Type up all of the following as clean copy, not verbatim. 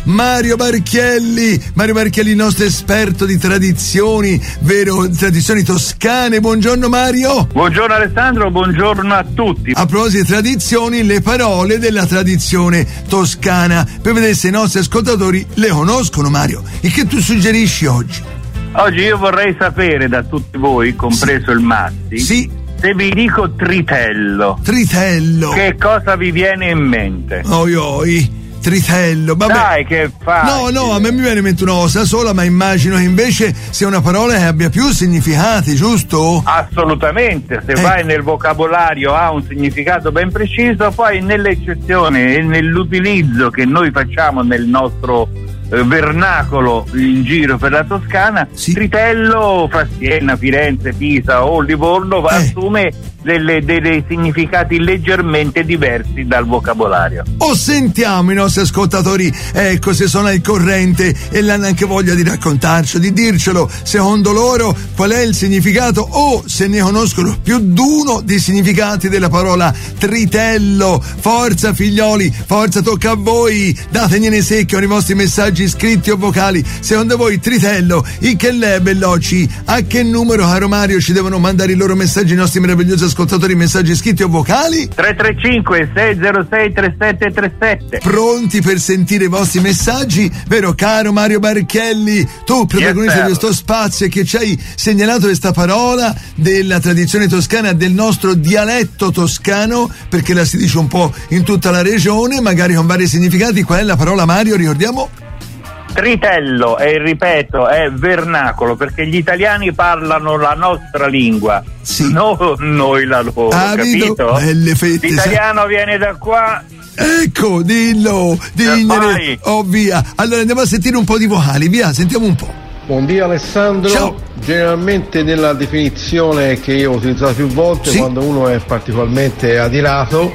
Mario Marchielli. Mario Marchielli, nostro esperto di tradizioni, vero? Tradizioni toscane. Buongiorno Mario. Buongiorno Alessandro, buongiorno a tutti. A proposito di tradizioni, le parole della tradizione toscana, per vedere se i nostri ascoltatori le conoscono, Mario. E che tu suggerisci oggi? Oggi io vorrei sapere da tutti voi, compreso il Massi, se vi dico tritello, che cosa vi viene in mente? Tritello, vabbè. Dai, che fai? No, a me mi viene in mente una cosa sola, ma immagino che invece sia una parola che abbia più significati, giusto? Assolutamente, se vai nel vocabolario ha un significato ben preciso, poi nell'eccezione e nell'utilizzo che noi facciamo nel nostro vernacolo in giro per la Toscana, tritello fra Siena, Firenze, Pisa o Livorno assume dei significati leggermente diversi dal vocabolario. Sentiamo i nostri ascoltatori, ecco, se sono al corrente e hanno anche voglia di raccontarci, di dircelo secondo loro qual è il significato, o se ne conoscono più d'uno di significati della parola tritello. Forza figlioli, forza, tocca a voi, dategliene secchi con i vostri messaggi scritti o vocali. Secondo voi tritello, il che l'è, bellocci? A che numero, caro Mario, ci devono mandare i loro messaggi, i nostri meravigliosi ascoltatori, messaggi scritti o vocali? 335 606 3737. Pronti per sentire i vostri messaggi, vero caro Mario Marchielli? Tu, protagonista di questo spazio, che ci hai segnalato questa parola della tradizione toscana, del nostro dialetto toscano, perché la si dice un po' in tutta la regione, magari con vari significati. Qual è la parola, Mario? Ricordiamo? Tritello, e ripeto, è vernacolo, perché gli italiani parlano la nostra lingua, noi la loro, capito? Belle fette, l'italiano viene da qua. Ecco, dillo, digliene, via. Allora andiamo a sentire un po' di vocali, via, sentiamo un po'. Buondì Alessandro. Ciao. Generalmente nella definizione che io ho utilizzato più volte, quando uno è particolarmente adirato,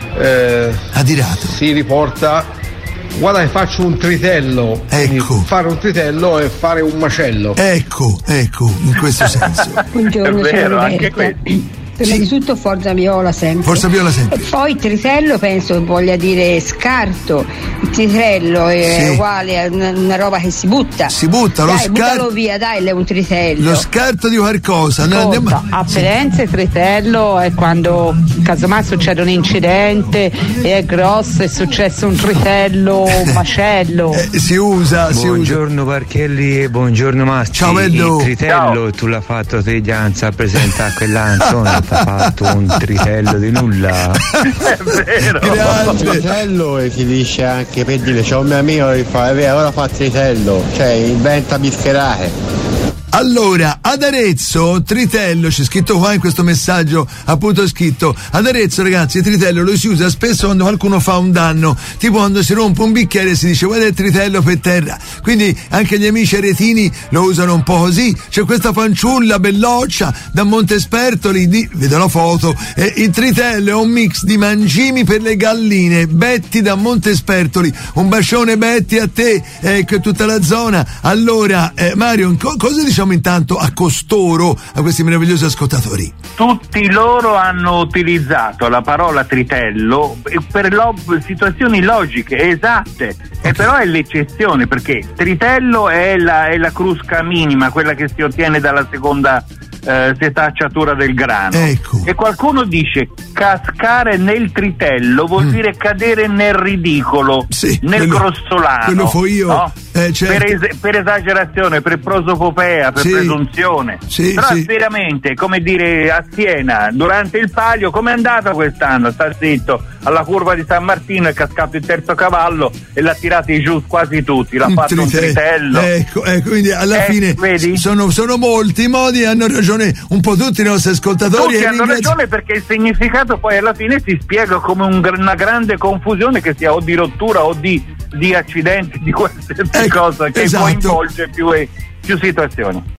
si riporta: guarda che faccio un tritello. Ecco. Fare un tritello è fare un macello. Ecco, in questo senso. Buongiorno, è vero, sono anche questo. Prima di tutto Forza Viola sempre. Forza Viola sempre. E poi tritello penso che voglia dire scarto. Il tritello è uguale a una roba che si butta. Si butta, dai, lo scarto. buttalo via, dai, è un tritello. Lo scarto di qualcosa. A Firenze tritello è quando casomai succede un incidente e è grosso, è successo un tritello, un macello. Si usa. Buongiorno Marchielli e buongiorno Massi. Ciao bello. Il tritello tu l'ha fatto te Gianza, presenta a quella canzone. Ha fatto un tritello di nulla. È vero. Il tritello equidisce anche per dire c'è un mio amico che fa, ora fa tritello, cioè inventa bischerate. Allora, ad Arezzo, tritello, c'è scritto qua in questo messaggio, appunto scritto, ad Arezzo ragazzi il tritello lo si usa spesso quando qualcuno fa un danno, tipo quando si rompe un bicchiere si dice guarda il tritello per terra, quindi anche gli amici aretini lo usano un po' così. C'è questa fanciulla belloccia da Montespertoli, vedo la foto, il tritello è un mix di mangimi per le galline. Betty da Montespertoli, un bacione Betty a te, ecco, tutta la zona. Allora Mario, cosa diciamo intanto a costoro, a questi meravigliosi ascoltatori? Tutti loro hanno utilizzato la parola tritello per situazioni logiche, esatte, e però è l'eccezione, perché tritello è la crusca minima, quella che si ottiene dalla seconda setacciatura del grano. Ecco. E qualcuno dice cascare nel tritello vuol dire cadere nel ridicolo, nel grossolano. Quello fo io. No? Certo. Per esagerazione, per prosopopea, per presunzione. Però veramente, come dire, a Siena durante il Palio, com'è andata quest'anno? Sta zitto, alla curva di San Martino è cascato il terzo cavallo e l'ha tirati giù quasi tutti, l'ha fatto un tritello. Ecco, quindi alla fine sono molti i modi, hanno ragione un po' tutti i nostri ascoltatori. Tutti hanno ragione, perché il significato poi alla fine si spiega come una grande confusione, che sia o di rottura o di accidenti, di qualsiasi cosa che coinvolge più situazioni.